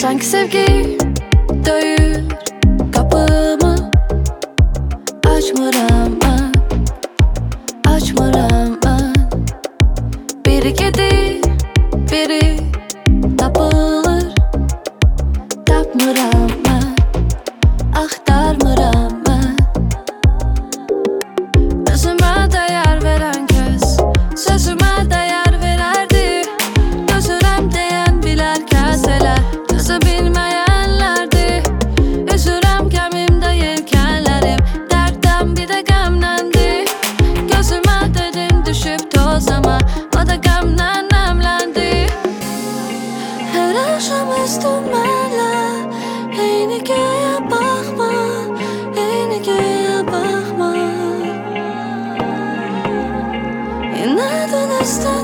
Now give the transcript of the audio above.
Sanki sevgi döyür kapımı. Açmıram ben, açmıram ben. Biri gedir, biri tapılır. Tapmıram ben, axtarmıram ben. Özüme değer veren kız sözüme değer vererdi. Özürem diyen biler keseler, özü bilmeyenlerdi. Üzürem gemimde yelkenlerim, dertten bir de gemlendi. Gözüme dedim düşüp tozama, o da gemden nemlendi. Her akşam üstümeyle eyni göğe bakma, eyni göğe bakma. İnadın üstüne